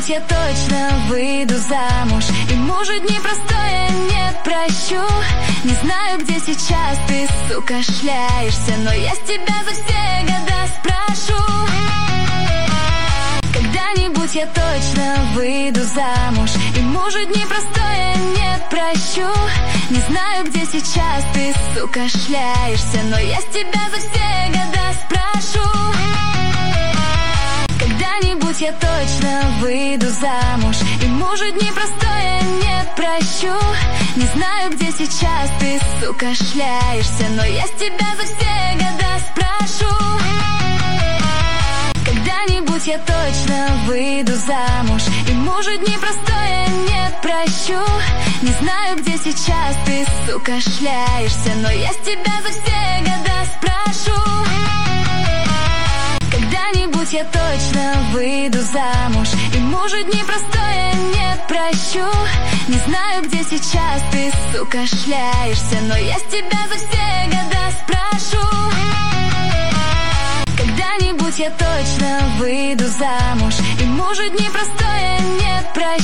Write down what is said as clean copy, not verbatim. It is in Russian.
Когда-нибудь я точно выйду замуж, и мужа непростое не прощу. Не знаю, где сейчас ты, сука, шляешься, но я с тебя за все года спрошу. Когда-нибудь я точно выйду замуж, и мужа непростое не прощу. Не знаю, где сейчас ты, сука, шляешься, но я с тебя за все года спрошу. Когда-нибудь я точно выйду замуж, и мужа непростое не прощу. Не знаю, где сейчас ты, сука, шляешься, но я с тебя за все года спрошу. Когда-нибудь я точно выйду замуж, и мужа непростое не прощу. Не знаю, где сейчас ты, сука, шляешься, но я с тебя за все года спрошу. Когда-нибудь я точно выйду замуж, и мужа непростое не прощу. Не знаю, где сейчас ты, сука, шляешься, но я с тебя за все года спрошу. Когда-нибудь я точно выйду замуж, и мужа непростое не прощу.